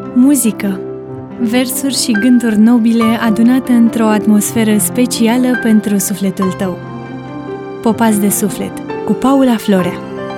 Muzică, versuri și gânduri nobile adunate într-o atmosferă specială pentru sufletul tău. Popați de suflet, cu Paula Florea.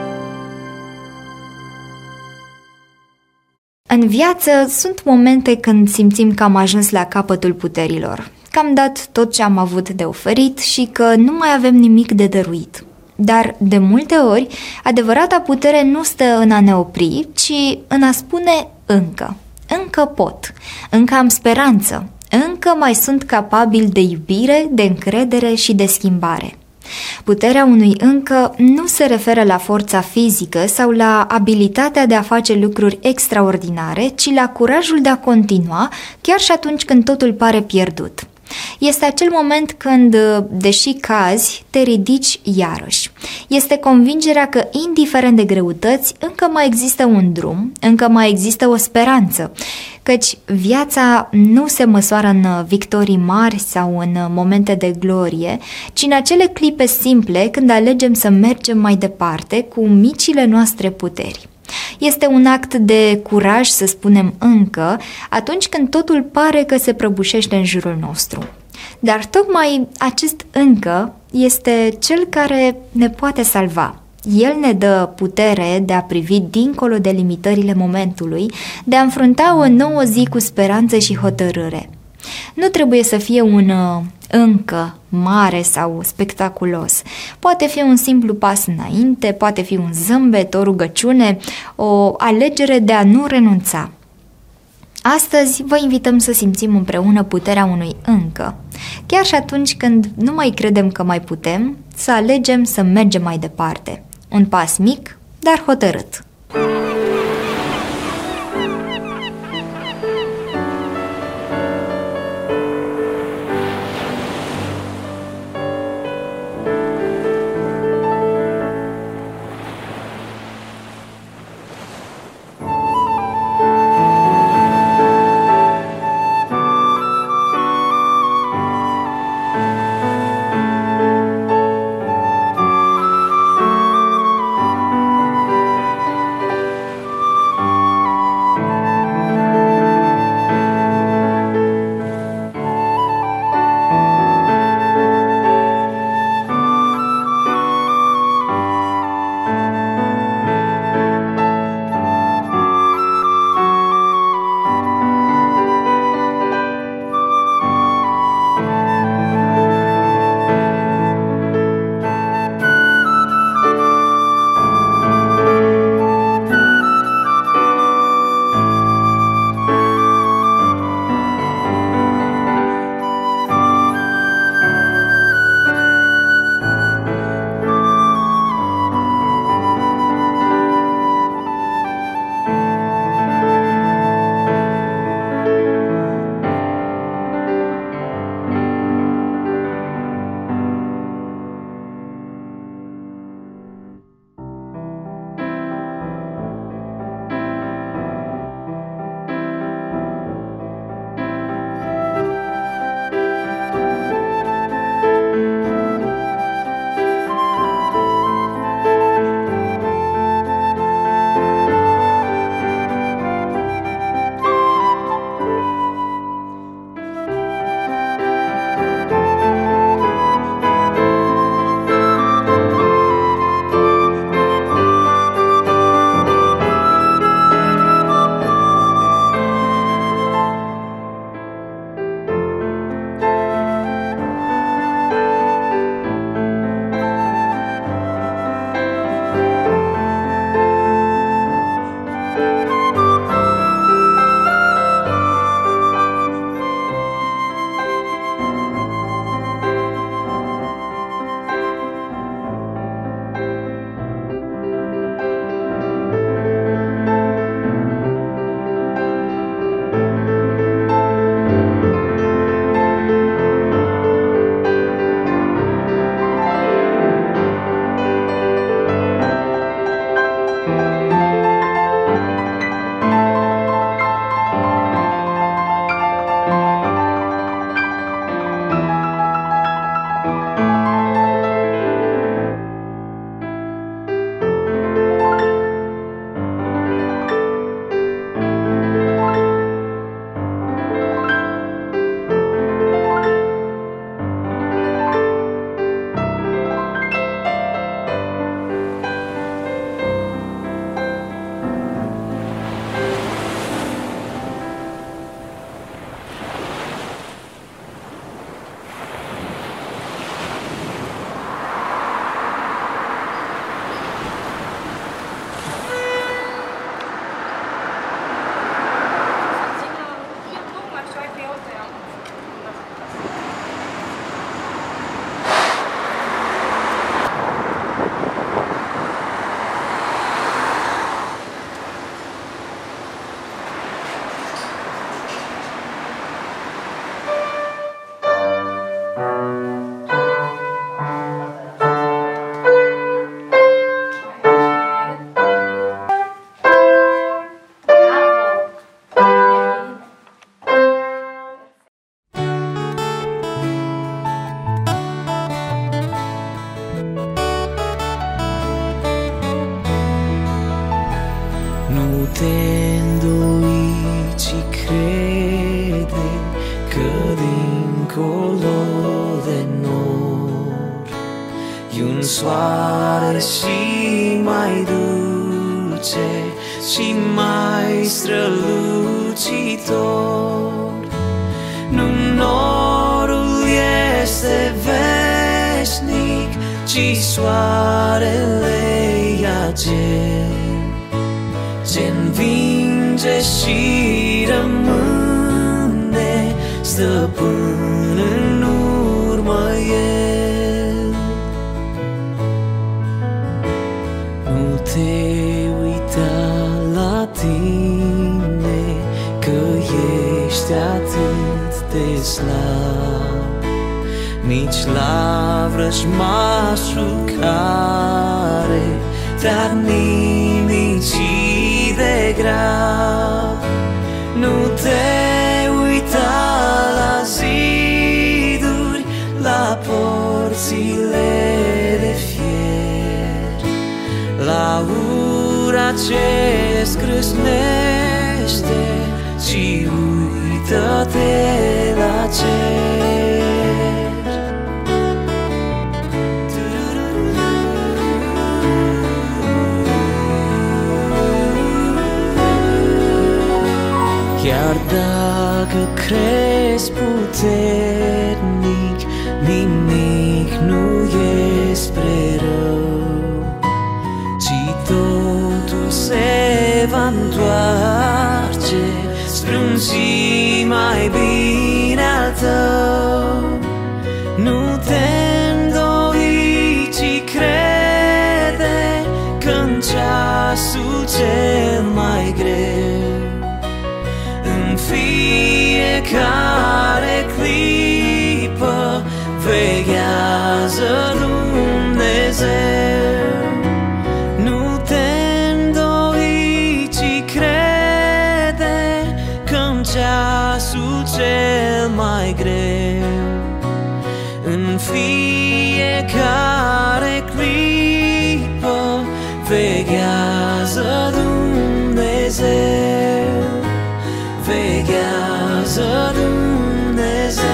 În viață sunt momente când simțim că am ajuns la capătul puterilor, că am dat tot ce am avut de oferit și că nu mai avem nimic de dăruit. Dar, de multe ori, adevărata putere nu stă în a ne opri, ci în a spune încă. Încă pot, încă am speranță, încă mai sunt capabil de iubire, de încredere și de schimbare. Puterea unui încă nu se referă la forța fizică sau la abilitatea de a face lucruri extraordinare, ci la curajul de a continua, chiar și atunci când totul pare pierdut. Este acel moment când, deși cazi, te ridici iarăși. Este convingerea că, indiferent de greutăți, încă mai există un drum, încă mai există o speranță, căci viața nu se măsoară în victorii mari sau în momente de glorie, ci în acele clipe simple când alegem să mergem mai departe cu micile noastre puteri. Este un act de curaj să spunem încă atunci când totul pare că se prăbușește în jurul nostru. Dar tocmai acest încă este cel care ne poate salva. El ne dă putere de a privi dincolo de limitările momentului, de a înfrunta o nouă zi cu speranță și hotărâre. Nu trebuie să fie un încă mare sau spectaculos. Poate fi un simplu pas înainte, poate fi un zâmbet, o rugăciune, o alegere de a nu renunța. Astăzi vă invităm să simțim împreună puterea unui încă. Chiar și atunci când nu mai credem că mai putem, să alegem să mergem mai departe. Un pas mic, dar hotărât. un soare și mai dulce și mai strălucitor. Nu norul este veșnic, ci soarele e acel ce învinge și rămâne stăpân în urmă el. Nu te uita la tine, că ești atât de slab, nici la vrăjmașul care te-ar nimici de grav. Nu te uita la ziduri, la porțile de fier, la ura ce scrâșnește, ci uită-te la cer. Chiar dacă crezi puternic, nimic nu e spre rău, ci totul se va întoarce spre un zi mai bine al tău. Nu te îndoi, ci crede că-n ceasul cel mai greu, în fiecare clipă veghează Dumnezeu. Nu te îndoi, ci crede că-n ceasul cel mai greu, în fiecare clipă veghează Dumnezeu, veghează Dumnezeu.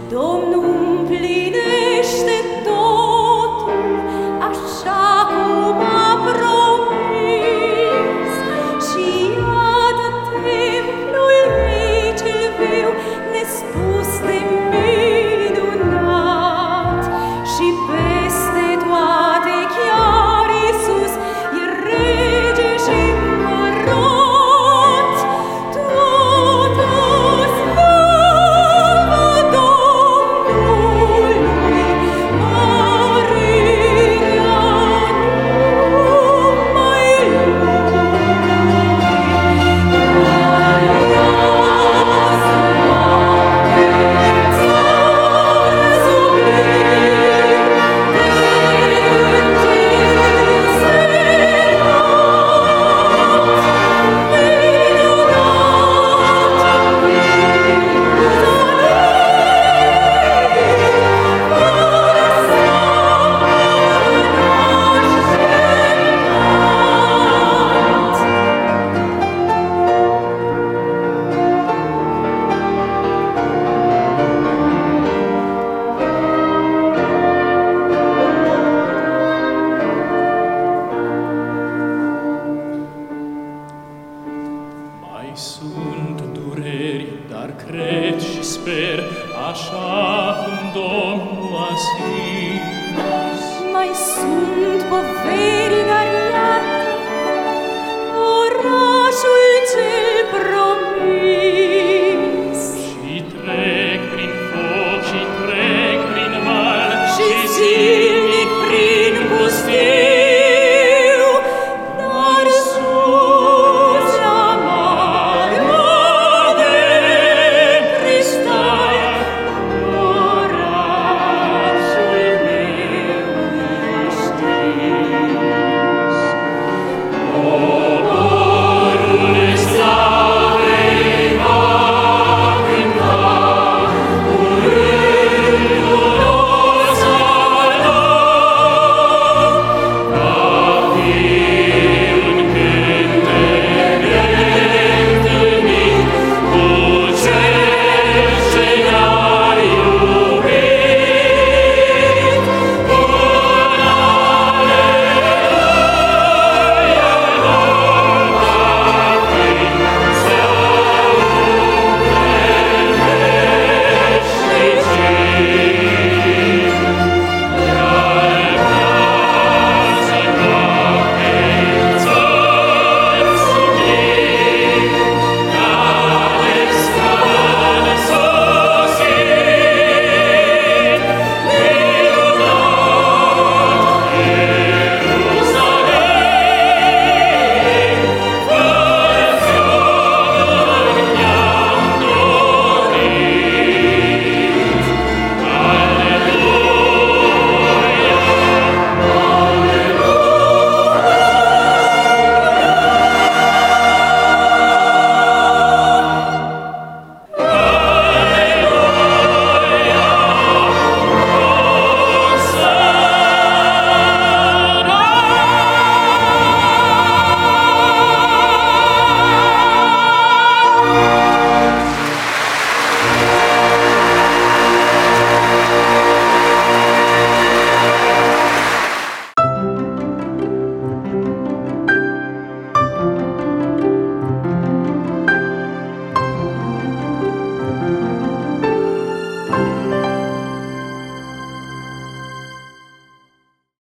Mai sunt poveri